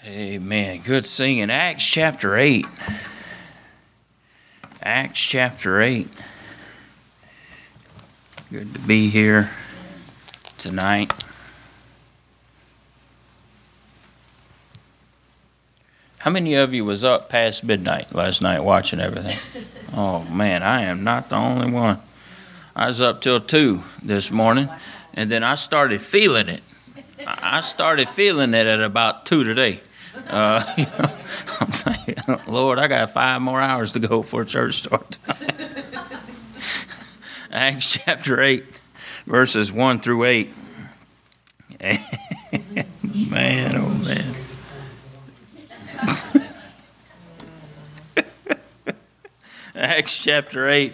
Amen. Good singing. Acts chapter 8. Acts chapter 8. Good to be here tonight. How many of you was up past midnight last night watching everything? Oh man, I am not the only one. I was up till 2 this morning, and then I started feeling it. I started feeling it at about 2 today. I'm saying, Lord, I got 5 more hours to go before church starts. Acts chapter 8, verses 1 through 8. Man, oh man. Acts chapter 8,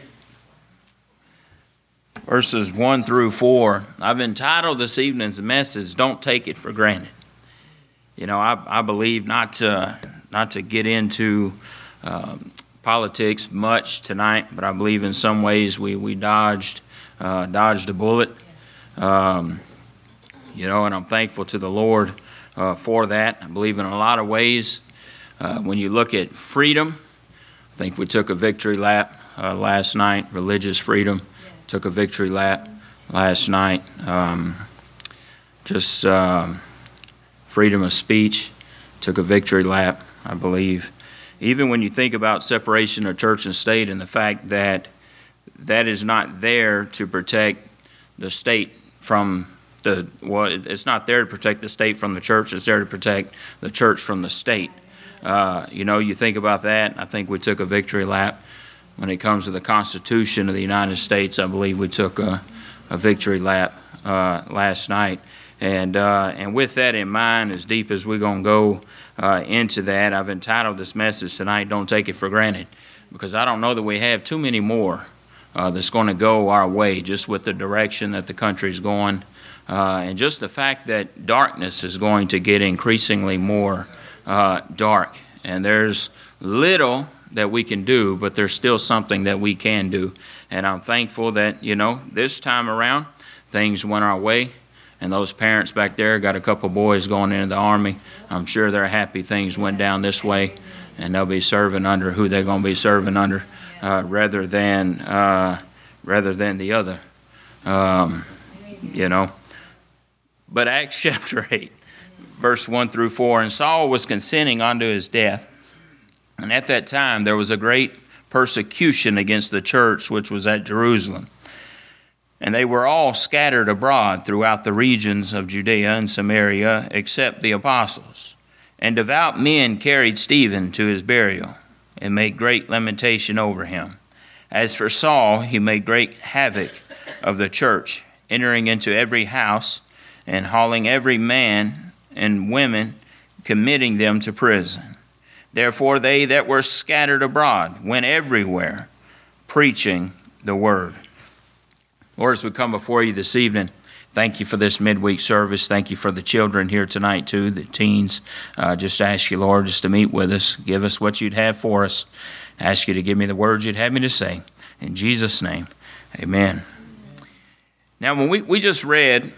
verses 1 through 4. I've entitled this evening's message, Don't Take It for Granted. You know, I believe not to get into politics much tonight, but I believe in some ways we dodged a bullet. You know, and I'm thankful to the Lord for that. I believe in a lot of ways. When you look at freedom, I think we took a victory lap last night. Religious freedom, took a victory lap last night. Freedom of speech, took a victory lap, I believe. Even when you think about separation of church and state and the fact that that is not there to protect the state from it's not there to protect the state from the church, it's there to protect the church from the state. You know, you think about that, I think we took a victory lap. When it comes to the Constitution of the United States, I believe we took a victory lap last night. And with that in mind, as deep as we're going to go into that, I've entitled this message tonight, Don't Take It for Granted, because I don't know that we have too many more that's going to go our way, just with the direction that the country's going, and just the fact that darkness is going to get increasingly more dark. And there's little that we can do, but there's still something that we can do. And I'm thankful that, you know, this time around, things went our way. And those parents back there got a couple boys going into the Army. I'm sure they're happy things went down this way, and they'll be serving under who they're going to be serving under, rather than the other. You know. But Acts chapter 8, verse 1 through 4, and Saul was consenting unto his death. And at that time there was a great persecution against the church which was at Jerusalem. And they were all scattered abroad throughout the regions of Judea and Samaria, except the apostles. And devout men carried Stephen to his burial, and made great lamentation over him. As for Saul, he made great havoc of the church, entering into every house, and hauling every man and women, committing them to prison. Therefore they that were scattered abroad went everywhere, preaching the word. Lord, as we come before you this evening, thank you for this midweek service. Thank you for the children here tonight, too, the teens. Just ask you, Lord, just to meet with us. Give us what you'd have for us. Ask you to give me the words you'd have me to say. In Jesus' name, amen. Now, when we just read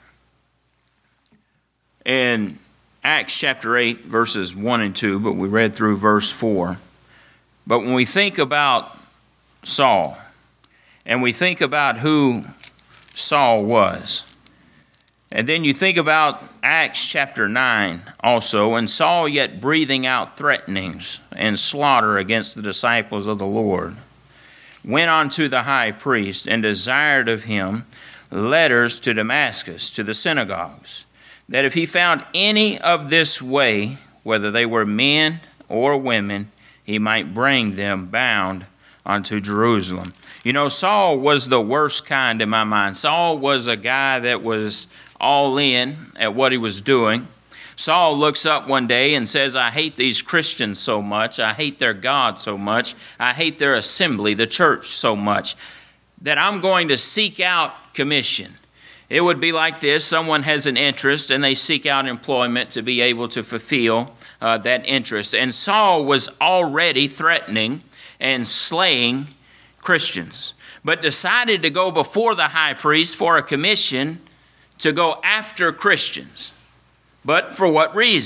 in Acts chapter 8, verses 1 and 2, but we read through verse 4. But when we think about Saul, and we think about who Saul was. And then you think about Acts chapter 9 also, and Saul yet breathing out threatenings and slaughter against the disciples of the Lord, went unto the high priest and desired of him letters to Damascus, to the synagogues, that if he found any of this way, whether they were men or women, he might bring them bound unto Jerusalem. You know, Saul was the worst kind in my mind. Saul was a guy that was all in at what he was doing. Saul looks up one day and says, I hate these Christians so much. I hate their God so much. I hate their assembly, the church, so much that I'm going to seek out commission. It would be like this. Someone has an interest and they seek out employment to be able to fulfill that interest. And Saul was already threatening and slaying Christians, but decided to go before the high priest for a commission to go after Christians. But for what reason?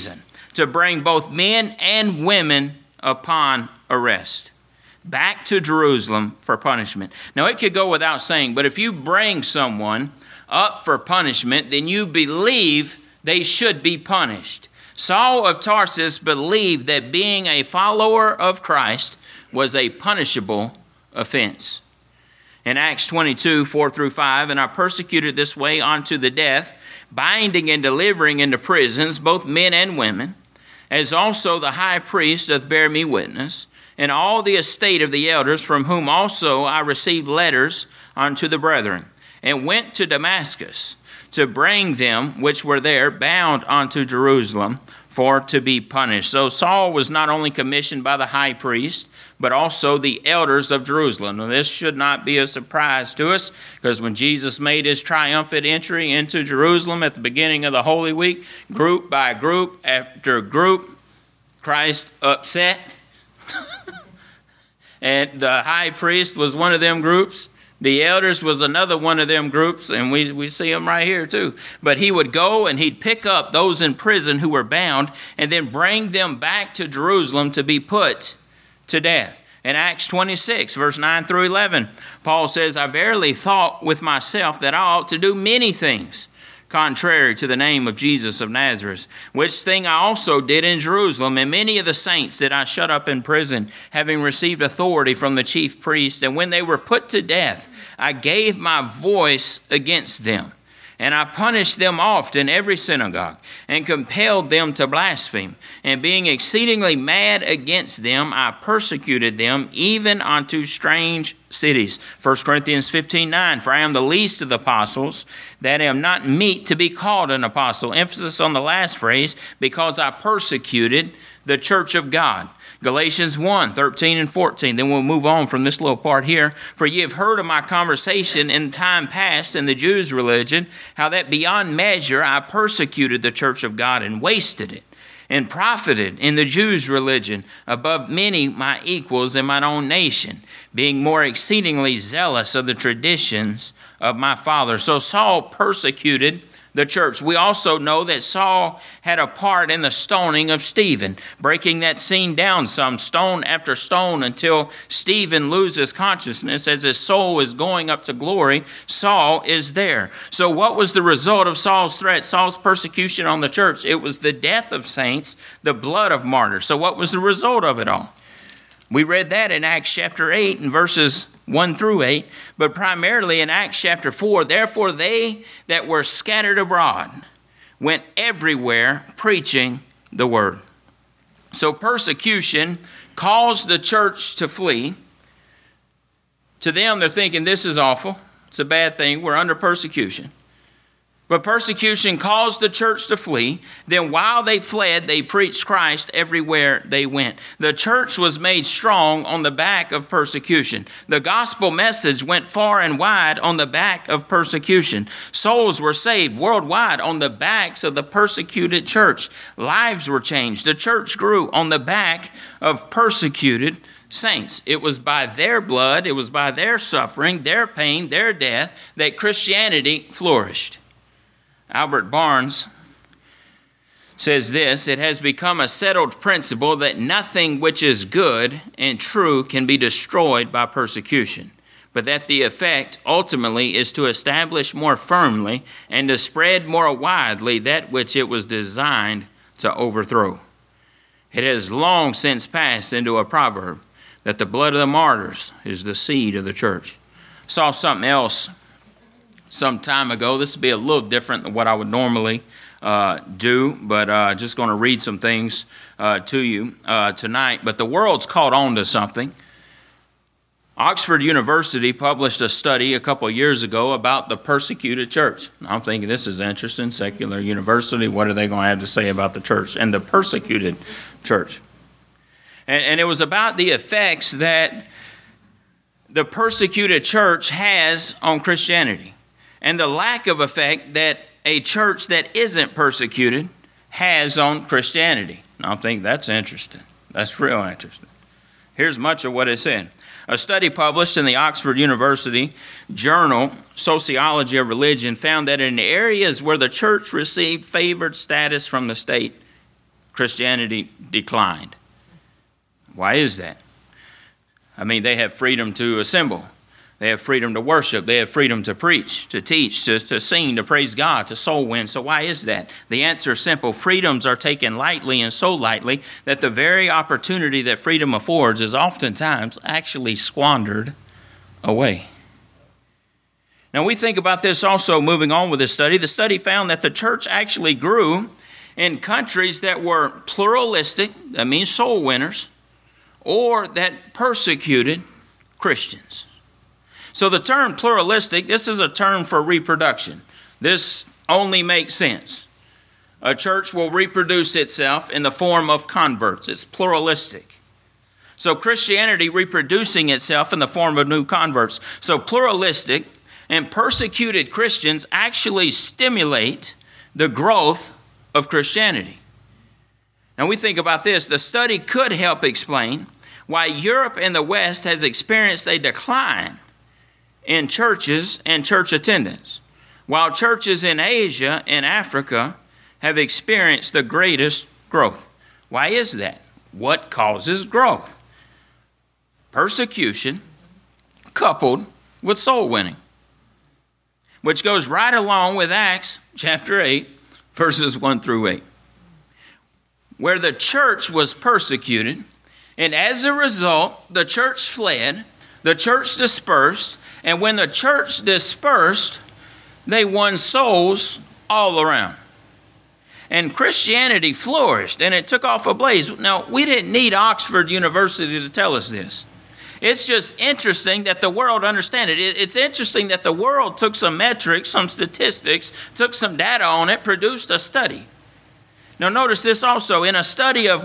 to bring both men and women upon arrest back to Jerusalem for punishment. Now, it could go without saying, but if you bring someone up for punishment, then you believe they should be punished. Saul of Tarsus believed that being a follower of Christ was a punishable offense. In Acts 22, 4 through 5, and are persecuted this way unto the death, binding and delivering into prisons both men and women, as also the high priest doth bear me witness, and all the estate of the elders, from whom also I received letters unto the brethren, and went to Damascus to bring them which were there bound unto Jerusalem for to be punished. So Saul was not only commissioned by the high priest, but also the elders of Jerusalem. Now, this should not be a surprise to us, because when Jesus made his triumphant entry into Jerusalem at the beginning of the Holy Week, group by group after group, Christ upset. And the high priest was one of them groups. The elders was another one of them groups, and we see them right here too. But he would go and he'd pick up those in prison who were bound and then bring them back to Jerusalem to be put to death. In Acts 26, verse 9 through 11, Paul says, I verily thought with myself that I ought to do many things contrary to the name of Jesus of Nazareth, which thing I also did in Jerusalem, and many of the saints did I shut up in prison, having received authority from the chief priest. And when they were put to death, I gave my voice against them. And I punished them oft in every synagogue, and compelled them to blaspheme. And being exceedingly mad against them, I persecuted them even unto strange cities. 1 Corinthians 15:9, for I am the least of the apostles, that am not meet to be called an apostle. Emphasis on the last phrase, because I persecuted the church of God. Galatians 1, 13 and 14. Then we'll move on from this little part here. For ye have heard of my conversation in time past in the Jews' religion, how that beyond measure I persecuted the church of God and wasted it, and profited in the Jews' religion above many my equals in mine own nation, being more exceedingly zealous of the traditions of my father. So Saul persecuted the church. We also know that Saul had a part in the stoning of Stephen, breaking that scene down some stone after stone until Stephen loses consciousness as his soul is going up to glory. Saul is there. So what was the result of Saul's threat, Saul's persecution on the church? It was the death of saints, the blood of martyrs. So what was the result of it all? We read that in Acts chapter 8 and verses 1 through 8, but primarily in Acts chapter 4, therefore they that were scattered abroad went everywhere preaching the word. So persecution caused the church to flee. To them, they're thinking, this is awful. It's a bad thing. We're under persecution. But persecution caused the church to flee. Then while they fled, they preached Christ everywhere they went. The church was made strong on the back of persecution. The gospel message went far and wide on the back of persecution. Souls were saved worldwide on the backs of the persecuted church. Lives were changed. The church grew on the back of persecuted saints. It was by their blood, it was by their suffering, their pain, their death that Christianity flourished. Albert Barnes says this, it has become a settled principle that nothing which is good and true can be destroyed by persecution, but that the effect ultimately is to establish more firmly and to spread more widely that which it was designed to overthrow. It has long since passed into a proverb that the blood of the martyrs is the seed of the church. Saw something else some time ago. This will be a little different than what I would normally do, but just going to read some things to you tonight. But the world's caught on to something. Oxford University published a study a couple of years ago about the persecuted church. I'm thinking this is interesting. Secular university, what are they going to have to say about the church and the persecuted church? And it was about the effects that the persecuted church has on Christianity, and the lack of effect that a church that isn't persecuted has on Christianity. Now, I think that's interesting. That's real interesting. Here's much of what it said. A study published in the Oxford University journal, Sociology of Religion, found that in areas where the church received favored status from the state, Christianity declined. Why is that? I mean, they have freedom to assemble. They have freedom to worship. They have freedom to preach, to teach, to sing, to praise God, to soul win. So why is that? The answer is simple. Freedoms are taken lightly and so lightly that the very opportunity that freedom affords is oftentimes actually squandered away. Now we think about this also moving on with this study. The study found that the church actually grew in countries that were pluralistic, that means soul winners, or that persecuted Christians. So the term pluralistic, this is a term for reproduction. This only makes sense. A church will reproduce itself in the form of converts. It's pluralistic. So Christianity reproducing itself in the form of new converts. So pluralistic and persecuted Christians actually stimulate the growth of Christianity. Now we think about this. The study could help explain why Europe and the West has experienced a decline in churches and church attendance, while churches in Asia and Africa have experienced the greatest growth. Why is that? What causes growth? Persecution coupled with soul winning, which goes right along with Acts chapter 8, verses 1 through 8, where the church was persecuted, and as a result, the church fled, the church dispersed, and when the church dispersed, they won souls all around. And Christianity flourished, and it took off a blaze. Now, we didn't need Oxford University to tell us this. It's just interesting that the world understand it. It's interesting that the world took some metrics, some statistics, took some data on it, produced a study. Now, notice this also. In a study of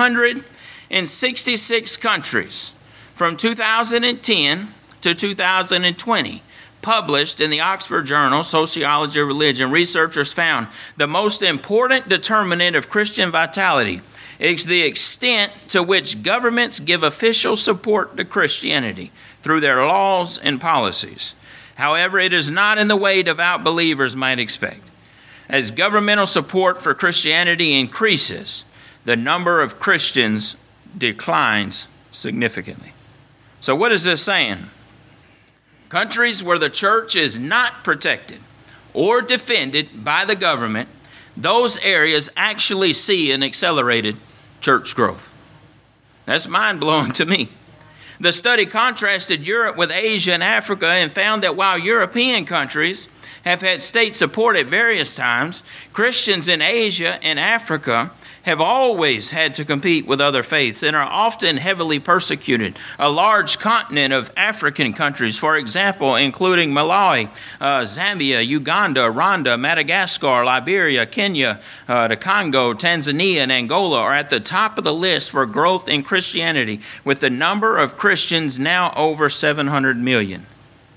166 countries from 2010 to 2020, published in the Oxford Journal, Sociology of Religion, researchers found the most important determinant of Christian vitality is the extent to which governments give official support to Christianity through their laws and policies. However, it is not in the way devout believers might expect. As governmental support for Christianity increases, the number of Christians declines significantly. So what is this saying? Countries where the church is not protected or defended by the government, those areas actually see an accelerated church growth. That's mind-blowing to me. The study contrasted Europe with Asia and Africa and found that while European countries have had state support at various times, Christians in Asia and Africa have always had to compete with other faiths and are often heavily persecuted. A large continent of African countries, for example, including Malawi, Zambia, Uganda, Rwanda, Madagascar, Liberia, Kenya, the Congo, Tanzania, and Angola are at the top of the list for growth in Christianity, with the number of Christians now over 700 million.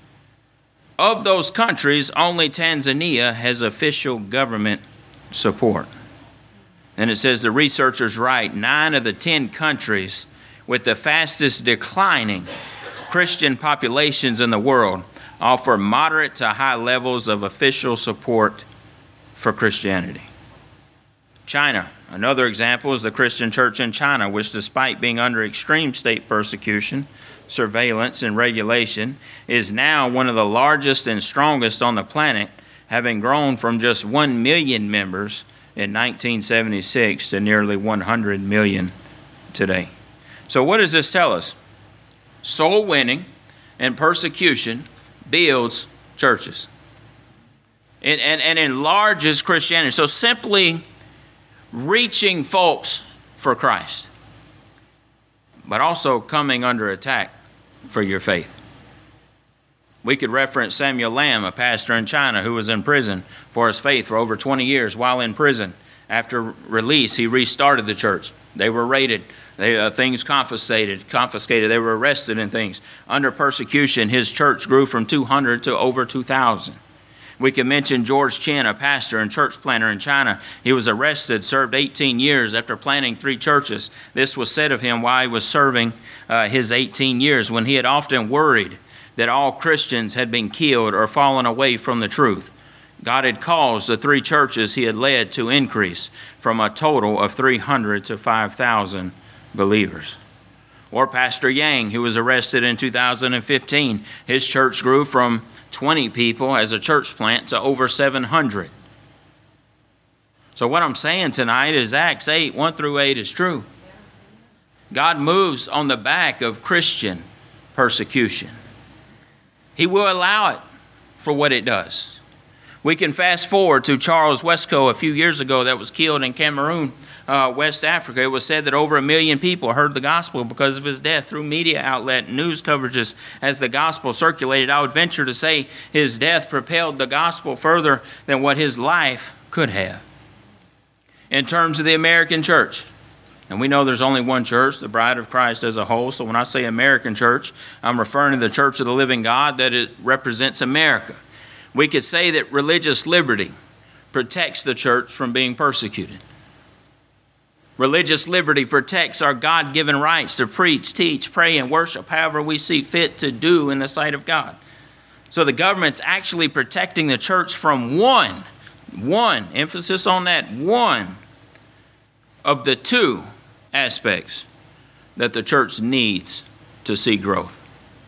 Of those countries, only Tanzania has official government support. And it says the researchers write 9 of the 10 countries with the fastest declining Christian populations in the world offer moderate to high levels of official support for Christianity. China, another example, is the Christian church in China, which despite being under extreme state persecution, surveillance, and regulation, is now one of the largest and strongest on the planet, having grown from just 1 million members in 1976 to nearly 100 million today. So what does this tell us? Soul winning and persecution builds churches. And enlarges Christianity. So simply reaching folks for Christ, but also coming under attack for your faith. We could reference Samuel Lamb, a pastor in China who was in prison for his faith for over 20 years. While in prison, after release, he restarted the church. They were raided, things confiscated. They were arrested and things. Under persecution, his church grew from 200 to over 2,000. We can mention George Chen, a pastor and church planter in China. He was arrested, served 18 years after planting 3 churches. This was said of him while he was serving his 18 years, when he had often worried that all Christians had been killed or fallen away from the truth. God had caused the 3 churches he had led to increase from a total of 300 to 5,000 believers. Or Pastor Yang, who was arrested in 2015, his church grew from 20 people as a church plant to over 700. So what I'm saying tonight is Acts 8, 1 through 8 is true. God moves on the back of Christian persecution. He will allow it for what it does. We can fast forward to Charles Wesco a few years ago that was killed in Cameroon, West Africa. It was said that over 1 million people heard the gospel because of his death through media outlet and news coverages as the gospel circulated. I would venture to say his death propelled the gospel further than what his life could have. In terms of the American church, and we know there's only one church, the bride of Christ as a whole. So when I say American church, I'm referring to the church of the living God, that it represents America. We could say that religious liberty protects the church from being persecuted. Religious liberty protects our God-given rights to preach, teach, pray, and worship however we see fit to do in the sight of God. So the government's actually protecting the church from one, emphasis on that, one of the 2 aspects that the church needs to see growth.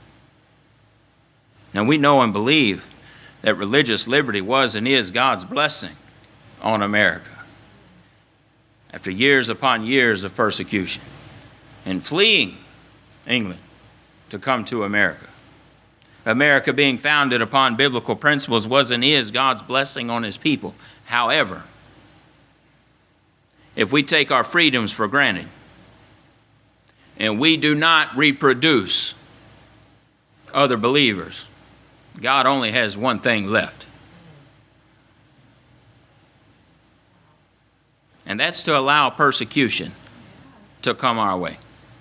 Now we know and believe that religious liberty was and is God's blessing on America after years upon years of persecution and fleeing England to come to America. America, being founded upon biblical principles, was and is God's blessing on his people. However, if we take our freedoms for granted and we do not reproduce other believers, God only has one thing left. And that's to allow persecution to come our way.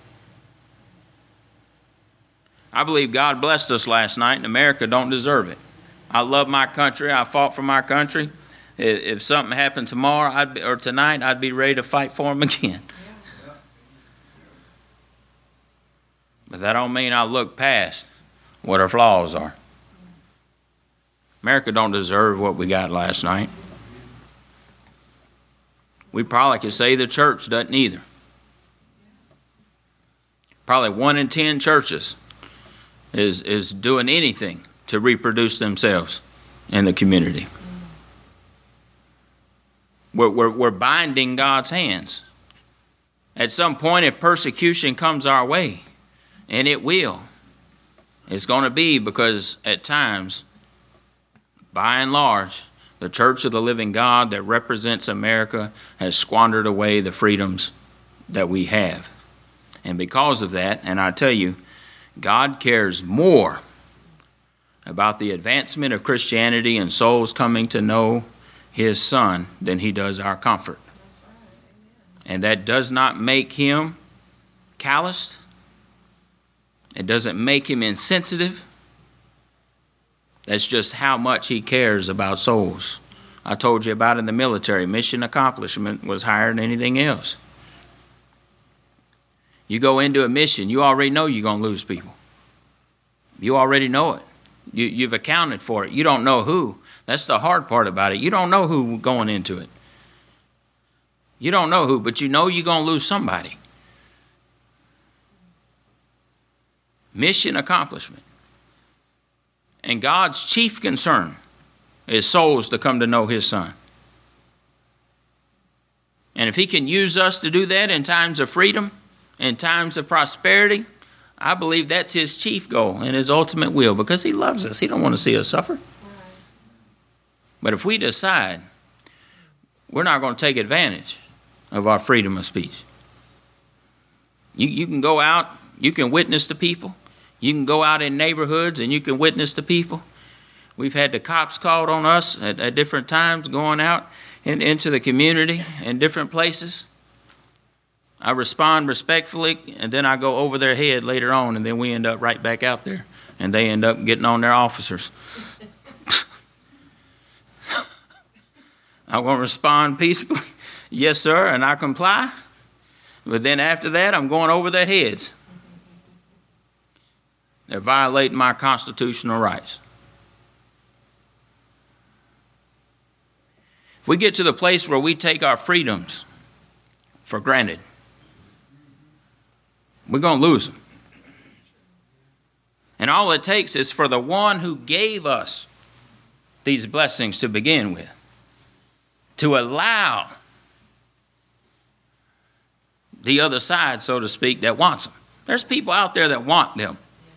I believe God blessed us last night, and America don't deserve it. I love my country. I fought for my country. If something happened tomorrow or tonight, I'd be ready to fight for them again. But that don't mean I look past what our flaws are. America don't deserve what we got last night. We probably could say the church doesn't either. Probably 1 in 10 churches is doing anything to reproduce themselves in the community. We're binding God's hands. At some point, if persecution comes our way, and it will, it's going to be because at times, by and large, the church of the living God that represents America has squandered away the freedoms that we have. And because of that, and I tell you, God cares more about the advancement of Christianity and souls coming to know his Son than he does our comfort. And that does not make him calloused. It doesn't make him insensitive. That's just how much he cares about souls. I told you about in the military. Mission accomplishment was higher than anything else. You go into a mission, you already know you're going to lose people. You already know it. You've accounted for it. You don't know who. That's the hard part about it. You don't know who going into it. You don't know who, but you know you're going to lose somebody. Mission accomplishment. And God's chief concern is souls to come to know his Son. And if he can use us to do that in times of freedom, in times of prosperity, I believe that's his chief goal and his ultimate will, because he loves us. He don't want to see us suffer. But if we decide we're not going to take advantage of our freedom of speech, you can go out, you can witness to people. You can go out in neighborhoods and you can witness to people. We've had the cops called on us at different times going out into the community in different places. I respond respectfully, and then I go over their head later on, and then we end up right back out there, and they end up getting on their officers. I want to respond peacefully. Yes, sir, and I comply. But then after that, I'm going over their heads. They're violating my constitutional rights. we get to the place where we take our freedoms for granted, we're going to lose them. And all it takes is for the one who gave us these blessings to begin with to allow the other side, so to speak, that wants them. There's people out there that want them.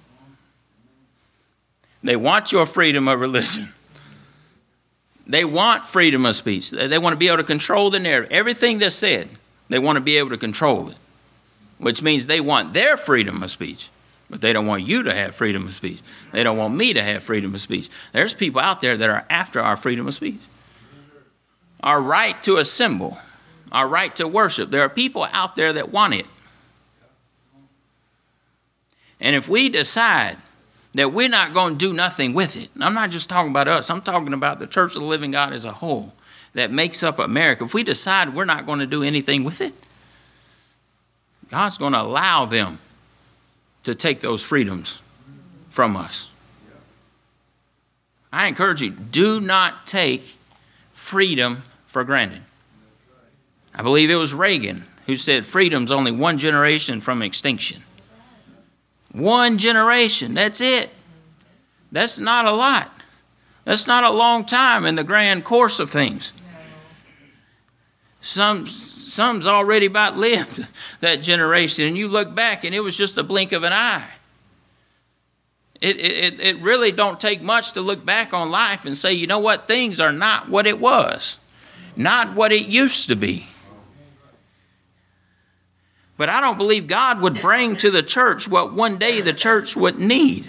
They want your freedom of religion. They want freedom of speech. They want to be able to control the narrative. Everything that's said, they want to be able to control it, which means they want their freedom of speech, but they don't want you to have freedom of speech. They don't want me to have freedom of speech. There's people out there that are after our freedom of speech. Our right to assemble, our right to worship. There are people out there that want it. And if we decide that we're not going to do nothing with it, and I'm not just talking about us, I'm talking about the Church of the Living God as a whole that makes up America. If we decide we're not going to do anything with it, God's going to allow them to take those freedoms from us. I encourage you, do not take freedom for granted. I believe it was Reagan who said freedom's only one generation from extinction. One generation, that's it. That's not a lot. That's not a long time in the grand course of things. Some's already about lived that generation, and you look back and it was just a blink of an eye. It really don't take much to look back on life and say, you know what, things are not what it was, not what it used to be. But I don't believe God would bring to the church what one day the church would need.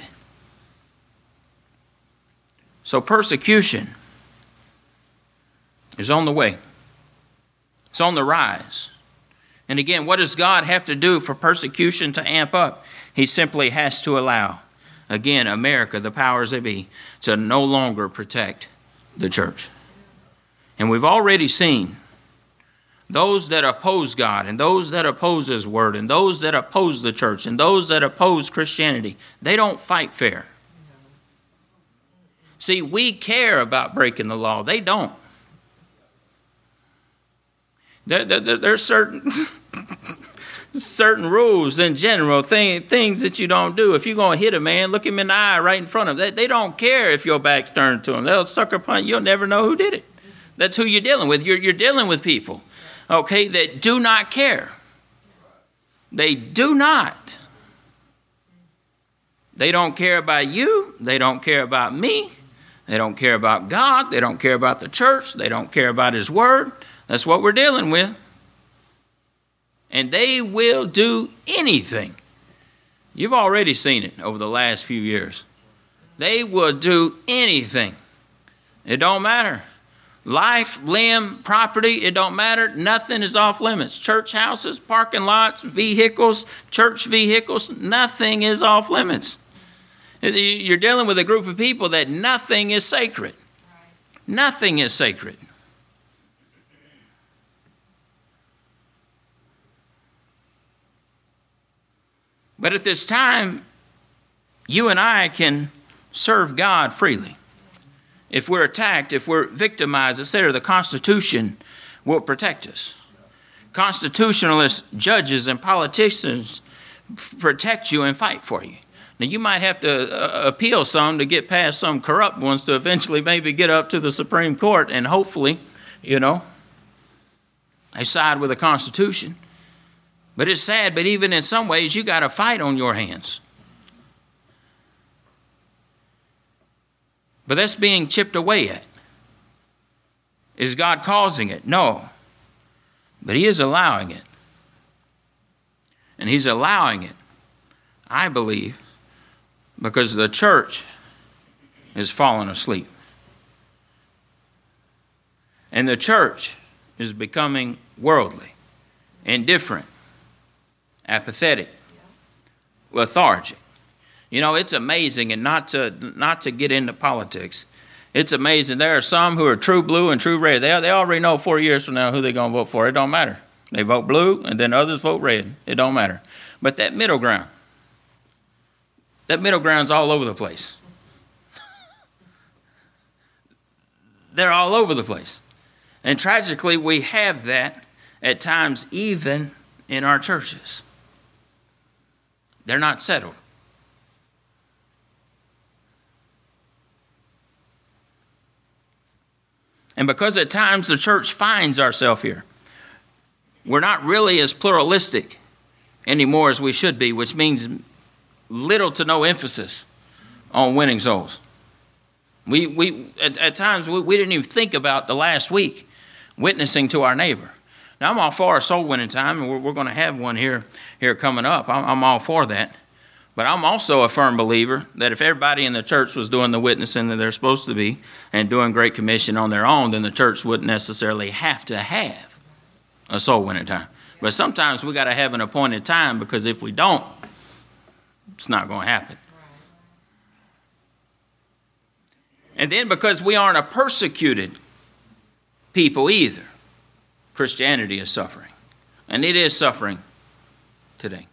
So persecution is on the way. It's on the rise. And again, what does God have to do for persecution to amp up? He simply has to allow, again, America, the powers that be, to no longer protect the church. And we've already seen those that oppose God and those that oppose His Word and those that oppose the church and those that oppose Christianity, they don't fight fair. See, we care about breaking the law. They don't. There's certain rules in general, things that you don't do. If you're going to hit a man, look him in the eye right in front of him. They don't care if your back's turned to them. They'll sucker punch. You'll never know who did it. That's who you're dealing with. You're dealing with people, okay, that do not care. They do not. They don't care about you. They don't care about me. They don't care about God. They don't care about the church. They don't care about His Word. That's what we're dealing with. And they will do anything. You've already seen it over the last few years. They will do anything. It don't matter. Life, limb, property, it don't matter. Nothing is off limits. Church houses, parking lots, vehicles, church vehicles, nothing is off limits. You're dealing with a group of people that nothing is sacred. Nothing is sacred. But at this time, you and I can serve God freely. If we're attacked, if we're victimized, etc., the Constitution will protect us. Constitutionalists, judges, and politicians protect you and fight for you. Now, you might have to appeal some to get past some corrupt ones to eventually maybe get up to the Supreme Court, and hopefully, they side with the Constitution. But it's sad, but even in some ways, you got a fight on your hands. But that's being chipped away at. Is God causing it? No. But He is allowing it. And He's allowing it, I believe, because the church is falling asleep. And the church is becoming worldly, indifferent, apathetic, lethargic. It's amazing, and not to get into politics, it's amazing. There are some who are true blue and true red. They already know 4 years from now who they're going to vote for. It don't matter. They vote blue, and then others vote red. It don't matter. But that middle ground's all over the place. They're all over the place. And tragically, we have that at times even in our churches. They're not settled. And because at times the church finds ourselves here, we're not really as pluralistic anymore as we should be, which means little to no emphasis on winning souls. At times we didn't even think about the last week witnessing to our neighbor. Now, I'm all for a soul winning time, and we're going to have one here coming up. I'm all for that. But I'm also a firm believer that if everybody in the church was doing the witnessing that they're supposed to be and doing Great Commission on their own, then the church wouldn't necessarily have to have a soul winning time. But sometimes we got to have an appointed time, because if we don't, it's not going to happen. And then because we aren't a persecuted people either, Christianity is suffering. And it is suffering today.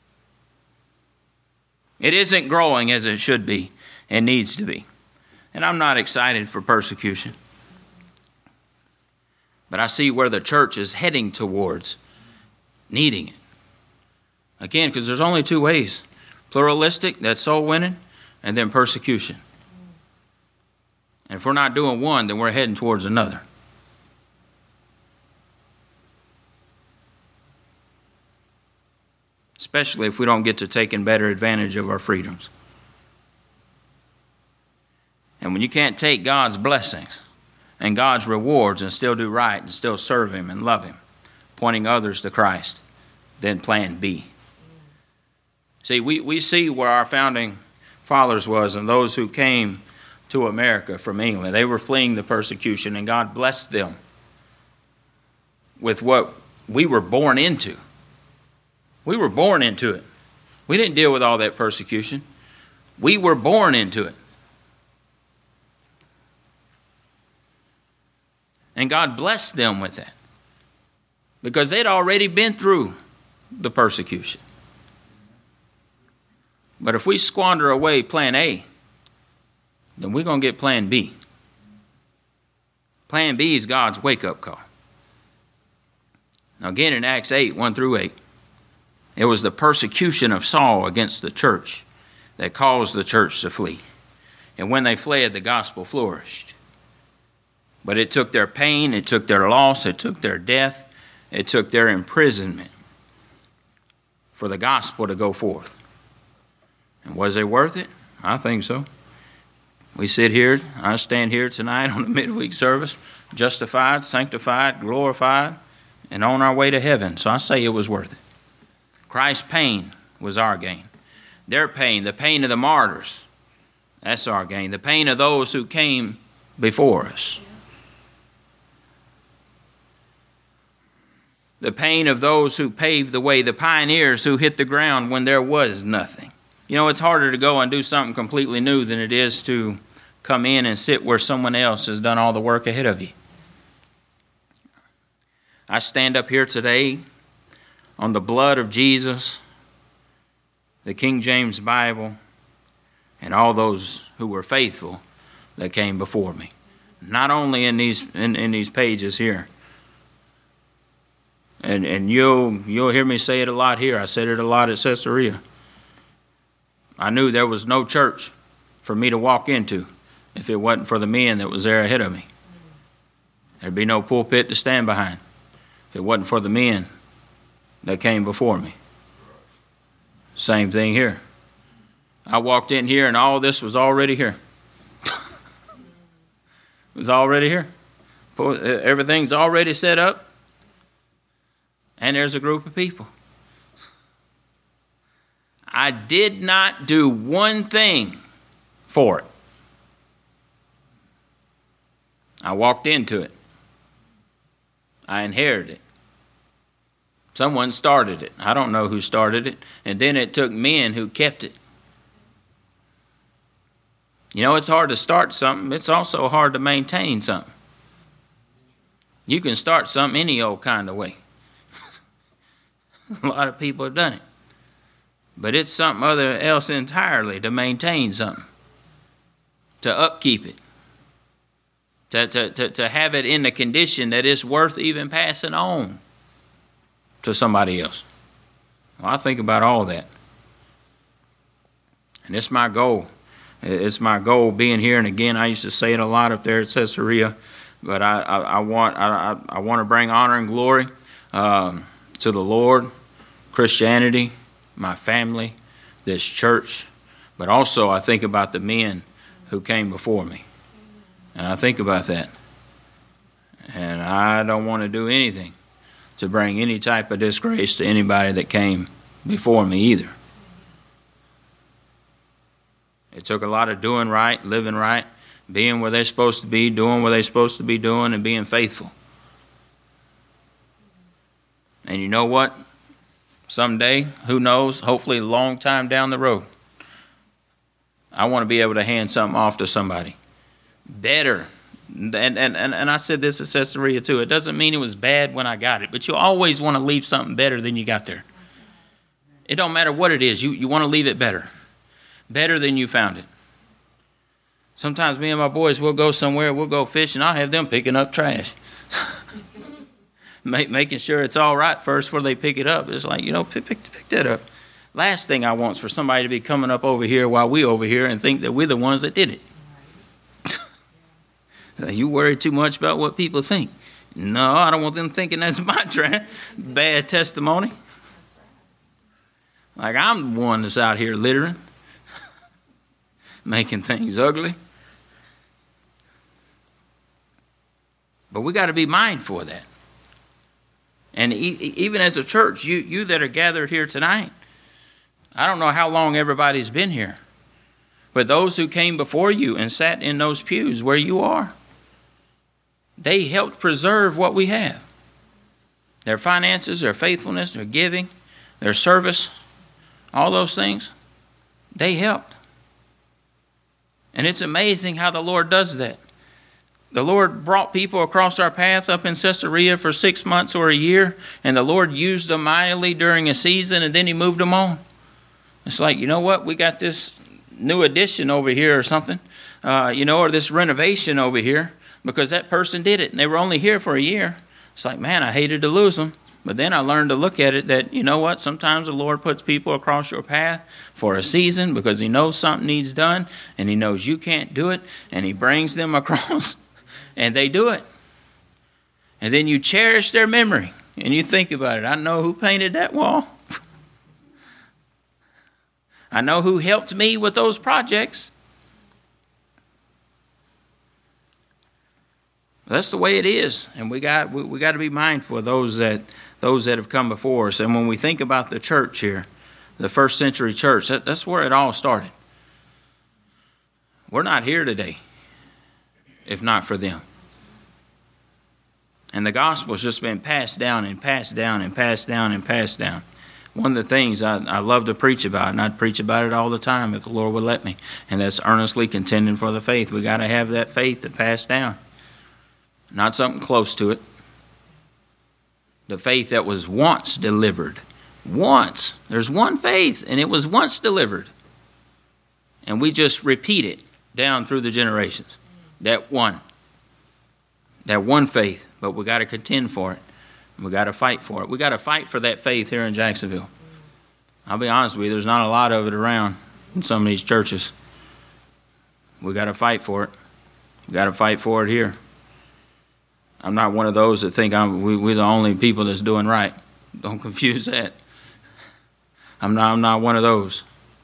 It isn't growing as it should be and needs to be. And I'm not excited for persecution. But I see where the church is heading towards needing it. Again, because there's only two ways. Pluralistic, that's soul winning, and then persecution. And if we're not doing one, then we're heading towards another. Especially if we don't get to taking better advantage of our freedoms. And when you can't take God's blessings and God's rewards and still do right and still serve Him and love Him, pointing others to Christ, then plan B. See, we see where our founding fathers was and those who came to America from England. They were fleeing the persecution, and God blessed them with what we were born into. We were born into it. We didn't deal with all that persecution. We were born into it. And God blessed them with that, because they'd already been through the persecution. But if we squander away plan A, then we're going to get plan B. Plan B is God's wake-up call. Now again, in Acts 8, 1 through 8, it was the persecution of Saul against the church that caused the church to flee. And when they fled, the gospel flourished. But it took their pain, it took their loss, it took their death, it took their imprisonment for the gospel to go forth. And was it worth it? I think so. We sit here, I stand here tonight on the midweek service, justified, sanctified, glorified, and on our way to heaven. So I say it was worth it. Christ's pain was our gain. Their pain, the pain of the martyrs, that's our gain. The pain of those who came before us. The pain of those who paved the way, the pioneers who hit the ground when there was nothing. You know, it's harder to go and do something completely new than it is to come in and sit where someone else has done all the work ahead of you. I stand up here today on the blood of Jesus, the King James Bible, and all those who were faithful that came before me. Not only in these pages here. And you'll hear me say it a lot here. I said it a lot at Caesarea. I knew there was no church for me to walk into if it wasn't for the men that was there ahead of me. There'd be no pulpit to stand behind if it wasn't for the men that came before me. Same thing here. I walked in here and all this was already here. It was already here. Everything's already set up. And there's a group of people. I did not do one thing for it. I walked into it. I inherited it. Someone started it. I don't know who started it. And then it took men who kept it. You know, it's hard to start something. It's also hard to maintain something. You can start something any old kind of way. A lot of people have done it. But it's something other else entirely to maintain something. To upkeep it. to have it in the condition that it's worth even passing on to somebody else. Well, I think about all that. And it's my goal. It's my goal being here. And again, I used to say it a lot up there at Caesarea, but I want to bring honor and glory to the Lord, Christianity, my family, this church. But also I think about the men who came before me. And I think about that. And I don't want to do anything to bring any type of disgrace to anybody that came before me either. It took a lot of doing right, living right, being where they're supposed to be, doing what they're supposed to be doing, and being faithful. And you know what? Someday, who knows, hopefully a long time down the road, I want to be able to hand something off to somebody better. And I said this at Caesarea too. It doesn't mean it was bad when I got it, but you always want to leave something better than you got there. It don't matter what it is. You want to leave it better than you found it. Sometimes me and my boys, we'll go somewhere, we'll go fishing. I'll have them picking up trash. Making sure it's all right first before they pick it up. It's like, pick that up. Last thing I want is for somebody to be coming up over here while we over here and think that we're the ones that did it. You worry too much about what people think. No, I don't want them thinking that's my bad testimony. Like I'm the one that's out here littering, making things ugly. But we got to be mindful of that. And even as a church, you that are gathered here tonight, I don't know how long everybody's been here, but those who came before you and sat in those pews where you are, they helped preserve what we have. Their finances, their faithfulness, their giving, their service, all those things, they helped. And it's amazing how the Lord does that. The Lord brought people across our path up in Caesarea for 6 months or a year, and the Lord used them mightily during a season, and then he moved them on. It's like, you know what, we got this new addition over here or something, or this renovation over here, because that person did it, and they were only here for a year. It's like, man, I hated to lose them. But then I learned to look at it that, you know what, sometimes the Lord puts people across your path for a season because he knows something needs done, and he knows you can't do it, and he brings them across, and they do it. And then you cherish their memory, and you think about it. I know who painted that wall. I know who helped me with those projects. That's the way it is, and we got to be mindful of those that have come before us. And when we think about the church here, the first century church, that's where it all started. We're not here today if not for them. And the gospel's just been passed down and passed down and passed down and passed down. One of the things I love to preach about, and I'd preach about it all the time if the Lord would let me, and that's earnestly contending for the faith. We got to have that faith to pass down. Not something close to it. The faith that was once delivered. Once. There's one faith, and it was once delivered. And we just repeat it down through the generations. That one faith. But we got to contend for it. We got to fight for it. We got to fight for that faith here in Jacksonville. I'll be honest with you, there's not a lot of it around in some of these churches. We got to fight for it. We got to fight for it here. I'm not one of those that think we're the only people that's doing right. Don't confuse that. I'm not one of those.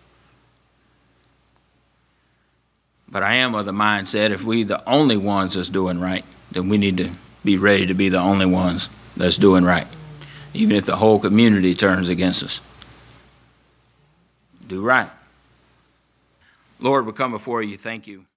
But I am of the mindset if we the only ones that's doing right, then we need to be ready to be the only ones that's doing right, even if the whole community turns against us. Do right. Lord, we come before you. Thank you.